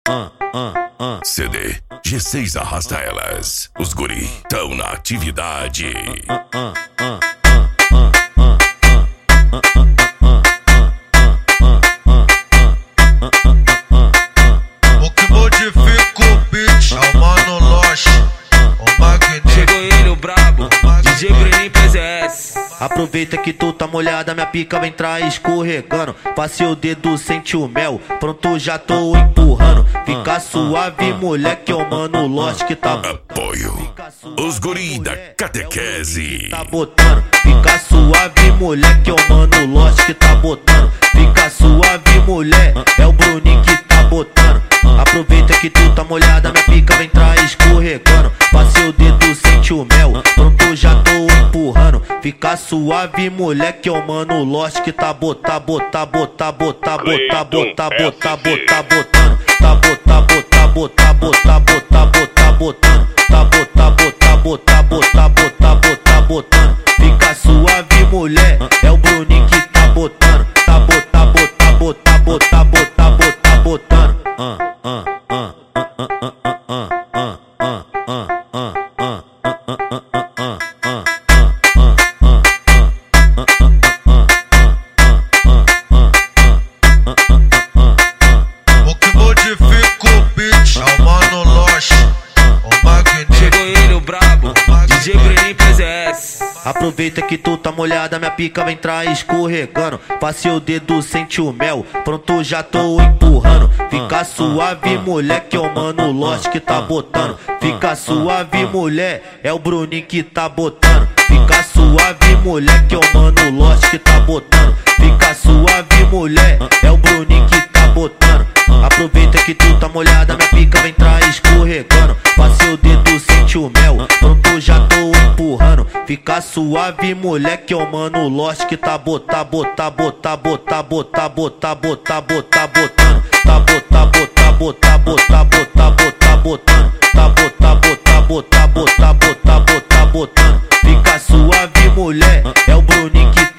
CD G6 arrasta elas. Os guri tão na atividade. O que modifica o beat é o Mano Loche, o Magneto. Chegou ele, o brabo, DJ Bruninho PZS. Aproveita que tu tá molhada, minha pica vai entrar escorregando. Passe o dedo, sente o mel, pronto já tô empurrando. Fica suave, moleque, é o Mano Loche que tá Apoio os guri da catequese. tá botando. Fica suave, moleque, é o Mano Loche que tá botando. Fica suave, mulher, é o Bruninho que tá botando. Aproveita que tu tá molhada, minha pica vai entrar escorregando. Passe o dedo, sente o mel, pronto já tô empurrando. Fica suave, moleque, é o Mano Loche que tá botando. Tá botando. Tá botando, botando. Fica suave, mulher, é o Bruninho que tá botando. Tá botando. O que modifica o beat é o Mano Loche, o Magneto. Chegou ele, o brabo, DJ Bruninho PZS. Aproveita que tu tá molhada, minha pica vai entrar escorregando. Passe o dedo, sente o mel, pronto já tô empurrando. Fica suave, moleque, é o Mano Loche que tá botando. Fica suave, mulher, é o Bruninho que tá botando. Fica suave, moleque, é o Mano Loche que tá botando. Fica suave, mulher, é o Bruninho que tá botando. Aproveita que tu tá molhada, minha pica vai entrar escorregando. Passe o dedo, sente o mel, pronto já tô empurrando. Fica suave, moleque, é o Mano Loche que tá botando. Tá botando. Fica suave, mulher, é o Bruninho que